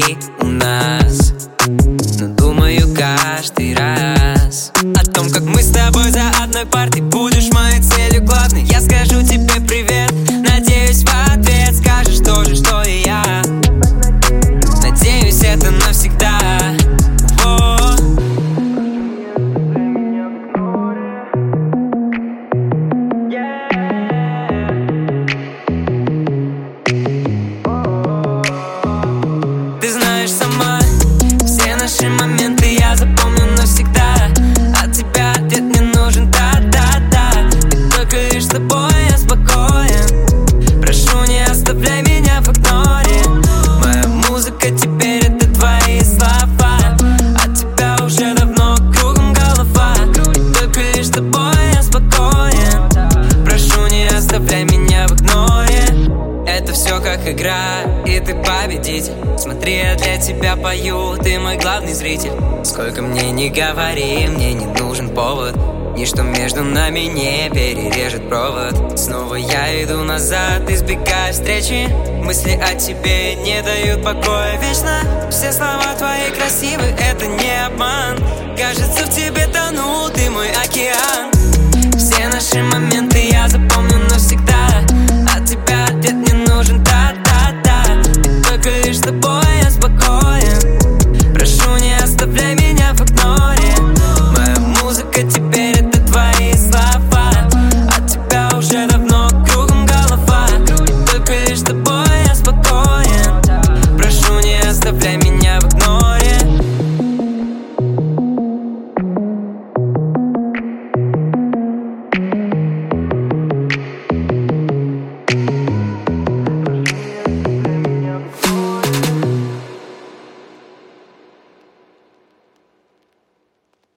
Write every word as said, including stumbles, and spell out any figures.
внутри у нас, но думаю каждый раз о том, как мы с тобой за одной партой. Будешь моей целью главной. Я скажу тебе привет, надеюсь, в ответ скажешь то же, что и я. Надеюсь, это навсегда. О. Ты знаешь сама, все наши моменты я запомню навсегда. От тебя ответ мне нужен, да-да-да. И только лишь с тобой я спокоен. Прошу, не оставляй меня в игноре. Моя музыка теперь это твои слова. От тебя уже давно кругом голова. И только лишь с тобой я спокоен. Прошу, не оставляй меня в игноре. Это все как игра, и ты победитель. Смотри, я для тебя пою, ты мой главный зритель. Сколько мне не говори, мне не нужен повод. Ничто между нами не перережет провод. Снова я иду назад, избегая встречи. Мысли о тебе не дают покоя вечно. Все слова твои красивы, это не обман. Кажется, в тебе тону, ты мой океан. Все наши моменты